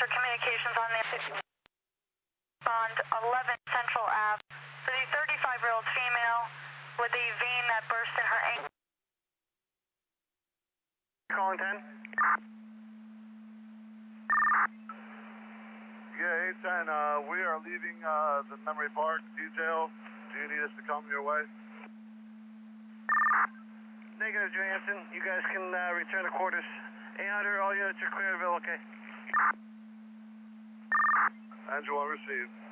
for communications on the on 11 Central Ave for the 35-year-old female with a vein that burst in her ankle. Calling 10. Yeah, 810, we are leaving the Memory Park detail. Do you need us to come your way? Negative, Johansson. You guys can return to quarters. 800, all units are clear of okay? Angela received.